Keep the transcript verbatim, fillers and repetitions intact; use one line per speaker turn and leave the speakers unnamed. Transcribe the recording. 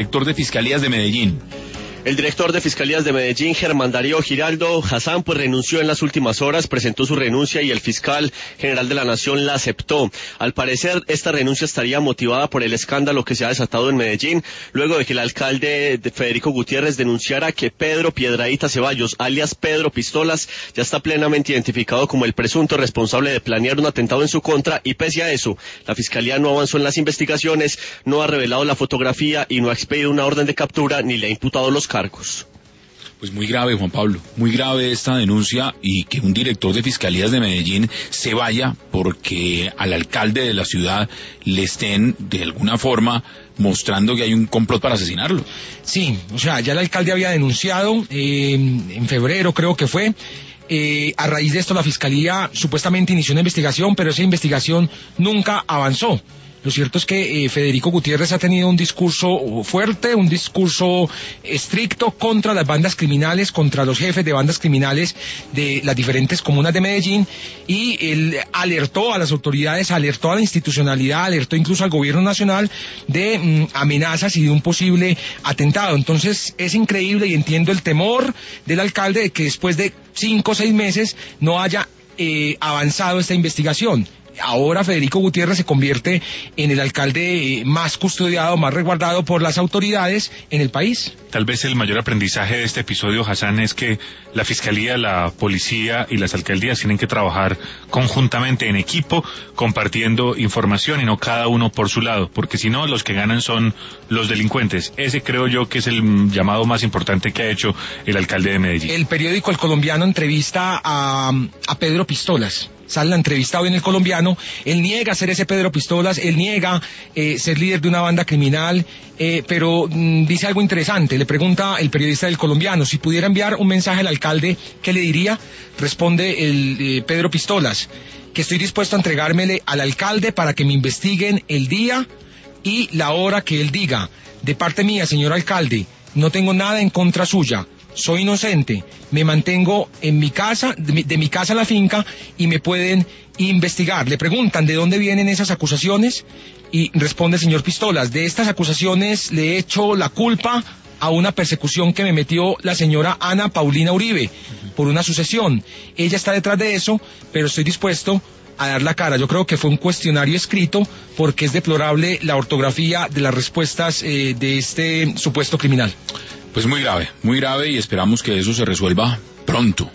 Director de Fiscalías de Medellín.
El director de Fiscalías de Medellín, Germán Darío Giraldo Hassan, pues renunció en las últimas horas, presentó su renuncia y el fiscal general de la Nación la aceptó. Al parecer, esta renuncia estaría motivada por el escándalo que se ha desatado en Medellín, luego de que el alcalde de Federico Gutiérrez denunciara que Pedro Piedradita Ceballos, alias Pedro Pistolas, ya está plenamente identificado como el presunto responsable de planear un atentado en su contra, y pese a eso, la fiscalía no avanzó en las investigaciones, no ha revelado la fotografía y no ha expedido una orden de captura ni le ha imputado los cargos.
Pues muy grave, Juan Pablo, muy grave esta denuncia, y que un director de Fiscalías de Medellín se vaya porque al alcalde de la ciudad le estén de alguna forma mostrando que hay un complot para asesinarlo.
Sí, o sea, ya el alcalde había denunciado eh, en febrero, creo que fue. Eh, a raíz de esto la Fiscalía supuestamente inició una investigación, pero esa investigación nunca avanzó. Lo cierto es que eh, Federico Gutiérrez ha tenido un discurso fuerte, un discurso estricto contra las bandas criminales, contra los jefes de bandas criminales de las diferentes comunas de Medellín, y él alertó a las autoridades, alertó a la institucionalidad, alertó incluso al gobierno nacional de mm, amenazas y de un posible atentado. Entonces es increíble, y entiendo el temor del alcalde de que después de cinco o seis meses no haya eh, avanzado esta investigación. Ahora Federico Gutiérrez se convierte en el alcalde más custodiado, más resguardado por las autoridades en el país.
Tal vez el mayor aprendizaje de este episodio, Hassan, es que la Fiscalía, la Policía y las alcaldías tienen que trabajar conjuntamente en equipo, compartiendo información y no cada uno por su lado, porque si no, los que ganan son los delincuentes. Ese creo yo que es el llamado más importante que ha hecho el alcalde de Medellín.
El periódico El Colombiano entrevista a, a Pedro Pistolas. Sale la entrevista hoy en El Colombiano. Él niega ser ese Pedro Pistolas, él niega eh, ser líder de una banda criminal, eh, pero mm, dice algo interesante. Le pregunta el periodista del Colombiano si pudiera enviar un mensaje al alcalde, ¿qué le diría? Responde el eh, Pedro Pistolas, que estoy dispuesto a entregármele al alcalde para que me investiguen el día y la hora que él diga. De parte mía, señor alcalde, no tengo nada en contra suya. Soy inocente, me mantengo en mi casa, de mi, de mi casa a la finca, y me pueden investigar. Le preguntan de dónde vienen esas acusaciones y responde el señor Pistolas: de estas acusaciones le echo la culpa a una persecución que me metió la señora Ana Paulina Uribe por una sucesión. Ella está detrás de eso, pero estoy dispuesto a dar la cara. Yo creo que fue un cuestionario escrito, porque es deplorable la ortografía de las respuestas eh, de este supuesto criminal.
Pues muy grave, muy grave, y esperamos que eso se resuelva pronto.